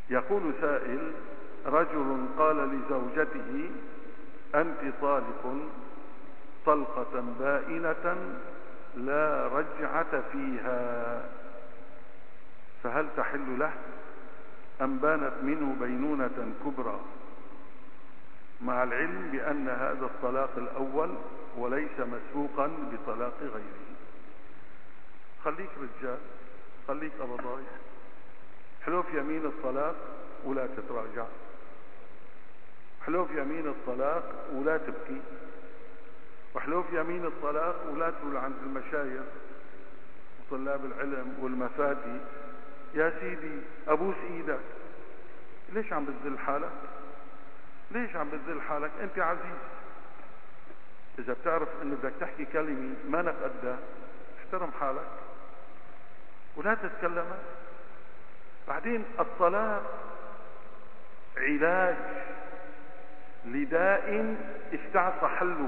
يقول سائل: رجل قال لزوجته: أنت طالق طلقة بائنة لا رجعة فيها، فهل تحل له أم بانت منه بينونة كبرى، مع العلم بأن هذا الطلاق الأول وليس مسبوقا بطلاق غيره؟ خليك رجال، خليك أبضاي، حلوف يمين الطلاق ولا تتراجع، حلوف يمين الطلاق ولا تبكي، وحلوف يمين الطلاق ولا تقول عند المشايخ وطلاب العلم والمفاتي: يا سيدي أبوس إيدك. ليش عم بتذل حالك؟ ليش عم بتذل حالك؟ أنت عزيز، إذا بتعرف أنه بدك تحكي كلمة ما نقدها احترم حالك ولا تتكلم. بعدين الطلاق علاج لداء استعصى حله،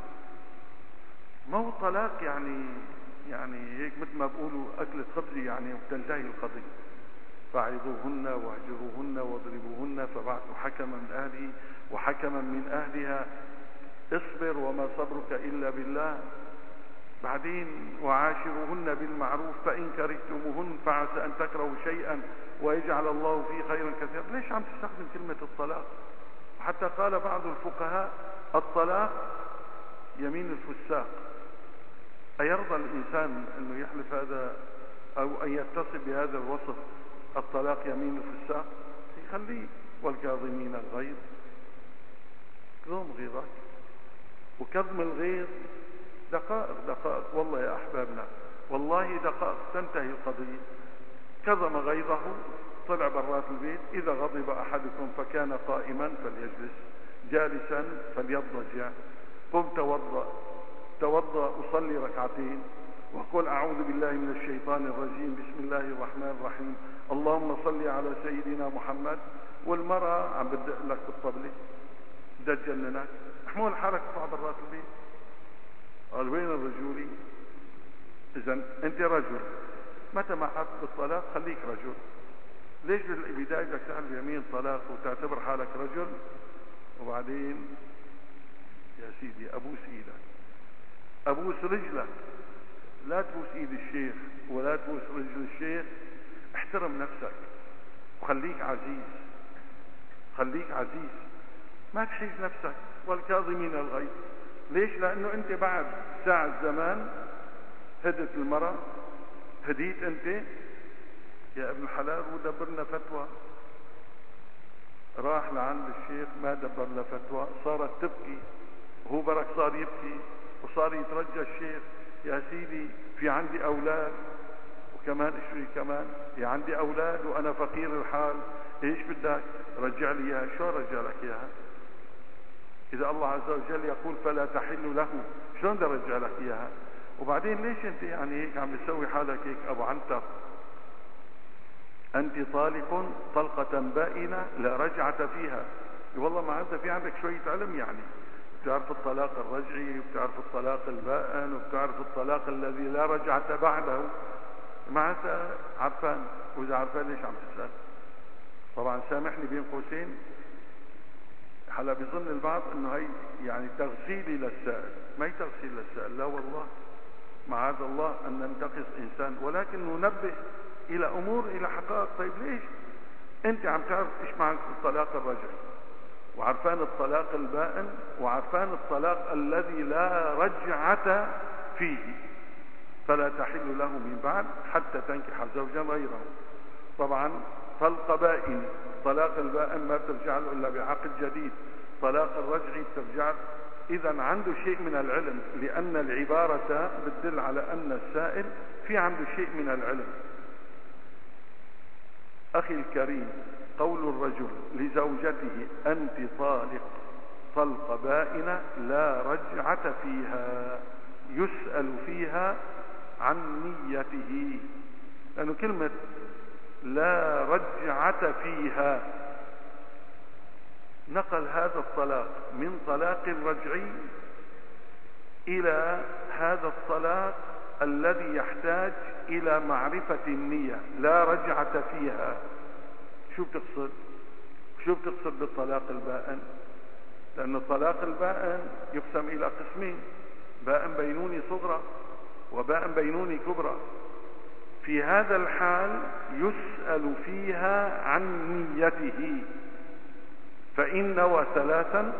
ما هو طلاق يعني هيك مثل ما بقولوا أكلة خبزة يعني وبتنتهي القضية. فاعظوهن واهجروهن واضربوهن فبعثوا حكما من أهله وحكما من أهلها اصبر وما صبرك إلا بالله. بعدين وعاشروهن بالمعروف فإن كرهتموهن فعسى أن تكرهوا شيئا ويجعل الله فيه خيرا كثيرا. ليش عم تستخدم كلمة الطلاق؟ وحتى قال بعض الفقهاء: الطلاق يمين الفساق. أيرضى الإنسان أنه يحلف هذا أو أن يتصف بهذا الوصف؟ الطلاق يمين الفساق. يخليه: والكاظمين الغيظ. كظم غيظك، وكظم الغيظ دقائق والله يا أحبابنا، والله دقائق تنتهي القضية. كظم غيظه، طلع برات البيت: إذا غضب أحدكم فكان قائما فليجلس، جالسا فليضطجع، قم توضأ أصلي ركعتين، وقل أعوذ بالله من الشيطان الرجيم، بسم الله الرحمن الرحيم، اللهم صل على سيدنا محمد. والمرأة عم بدق لك بالطبلة بدها تجننك، احمل حالك اطلع برات البيت. قال: وين الرجولي؟ إذا أنت رجل، متى ما حط بالطلاق خليك رجل. ليش بالبداية بدك تعمل يمين طلاق وتعتبر حالك رجل، وبعدين يا سيدي أبوس إيدك، أبوس رجلك، لا تبوس إيد الشيخ ولا تبوس رجل الشيخ. احترم نفسك وخليك عزيز، خليك عزيز، ما تحيز نفسك. والكاظمين الغيظ. ليش؟ لأنه أنت بعد ساعة زمان هدت المرأة، هديت أنت يا ابن الحلال ودبرنا فتوى. راح لعند الشيخ ما دبر له فتوى، صارت تبكي وهو برك صار يبكي وصار يترجى الشيخ: يا سيدي في عندي أولاد، وكمان اشوي كمان يا عندي أولاد وأنا فقير الحال، ايش بدك؟ رجع لي اياها. شو رجع لك اياها؟ إذا الله عز وجل يقول فلا تحل له، شلون بدي ارجع لك اياها؟ وبعدين ليش انت يعني هيك عم تسوي حالك هيك ابو عنتر؟ انت طالق طلقة بائنة لا رجعة فيها. والله ما انت في عندك شوية علم، يعني بتعرف الطلاق الرجعي وبتعرف الطلاق البائن وبتعرف الطلاق الذي لا رجعة بعده، ما انت عرفان. واذا عرفان ليش عم تسأل؟ طبعا سامحني بين قوسين، هلا بيظن البعض انه هي يعني تغسيلي للسائل. ما هي تغسيل للسائل، لا والله، معاذ الله ان ننتقص انسان، ولكن ننبه الى امور، الى حقائق. طيب ليش انت عم تعرف ايش معنى الطلاق الرجعي، وعرفان الطلاق البائن، وعرفان الطلاق الذي لا رجعة فيه، فلا تحل له من بعد حتى تنكح زوجا غيره. طبعا طلق بائن، طلاق البائن ما بترجع له الا بعقد جديد، طلاق الرجعي بترجع. اذا عنده شيء من العلم، لان العبارة بتدل على ان السائل في عنده شيء من العلم. اخي الكريم، قول الرجل لزوجته انت طالق طلق بائنة لا رجعة فيها، يسأل فيها عن نيته، لأنه كلمة لا رجعة فيها نقل هذا الطلاق من طلاق رجعي إلى هذا الطلاق الذي يحتاج إلى معرفة النية. لا رجعة فيها، شو بتقصد؟ شو بتقصد بالطلاق البائن؟ لأن الطلاق البائن يقسم إلى قسمين: بائن بينوني صغرى وبائن بينوني كبرى. في هذا الحال يسأل فيها عن نيته، فإن نوى ثلاثا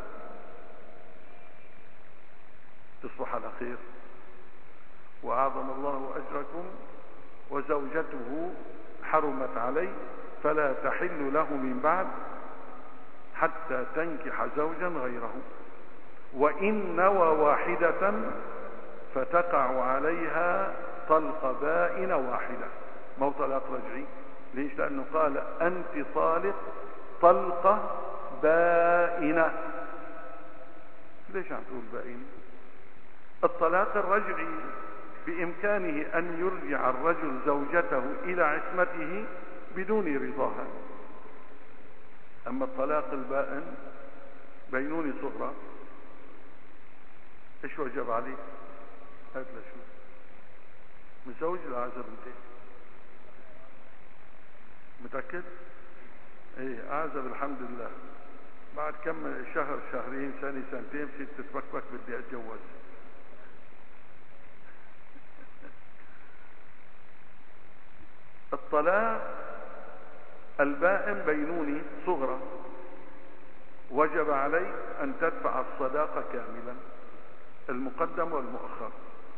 تصبح على خير وأعظم الله أجركم، وزوجته حرمت عليه فلا تحل له من بعد حتى تنكح زوجا غيره. وإن نوى واحدة فتقع عليها طلق بائن واحدة، مو طلاق رجعي. ليش؟ لأنه قال أنت طالق طلقة بائنة. ليش عم تقول بائنة؟ الطلاق الرجعي بإمكانه أن يرجع الرجل زوجته إلى عصمته بدون رضاها. أما الطلاق البائن بينوني صغرى، ايش وجب عليه؟ هات لشو متزوج لعازب انت متأكد؟ ايه اعزب الحمد لله. بعد كم شهر شهرين سنة سنتين بصير تتبكبك بدي اتجوز. الطلاق البائن بينوني صغرى وجب عليك أن تدفع الصداقة كاملا، المقدم والمؤخر،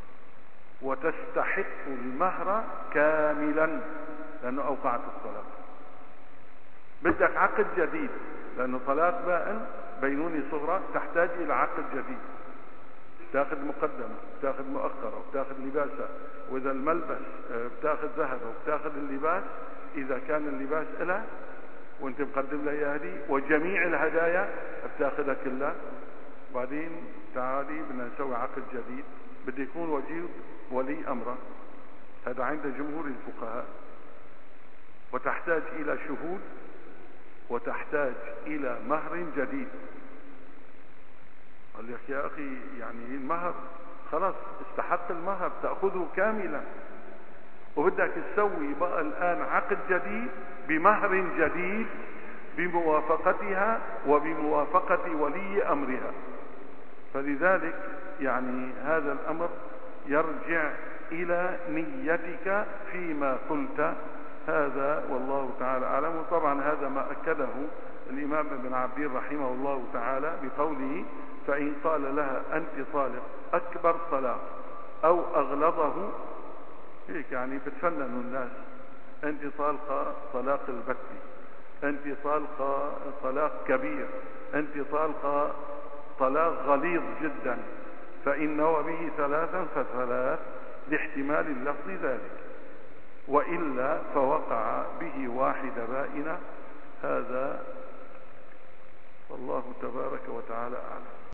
وتستحق المهر كاملا لأنه أوقعت الطلاق. بدك عقد جديد، لأنه طلاق بائن بينوني صغرى تحتاج إلى عقد جديد، بتاخذ مقدمة، بتاخذ مؤخرة، بتاخذ لباسة، وإذا الملبس بتاخذ ذهب، وبتاخذ اللباس إذا كان اللباس إلها وانت مقدم لها اياها دي، وجميع الهدايا بتاخذها كلها. بعدين تعالي بدنا نسوي عقد جديد، بده يكون وجيه ولي امره، هذا عند جمهور الفقهاء، وتحتاج الى شهود، وتحتاج الى مهر جديد. قال لك يا اخي يعني المهر خلاص استحق المهر تأخذه كاملا، وبدك تسوي بقى الآن عقد جديد بمهر جديد بموافقتها وبموافقة ولي أمرها. فلذلك يعني هذا الأمر يرجع إلى نيتك فيما قلت، هذا والله تعالى أعلم. وطبعا هذا ما أكده الإمام ابن عبدين رحمه الله تعالى بقوله: فإن قال لها أنت طالق أكبر طلاق أو أغلظه، هيك يعني بتفننوا الناس، أنت طالقة طلاق البتة، أنت طالقة طلاق كبير، أنت طالقة طلاق غليظ جدا، فإن نوى به ثلاثا فثلاث لاحتمال اللفظ ذلك، وإلا فوقع به واحدة بائنة. هذا والله تبارك وتعالى أعلم.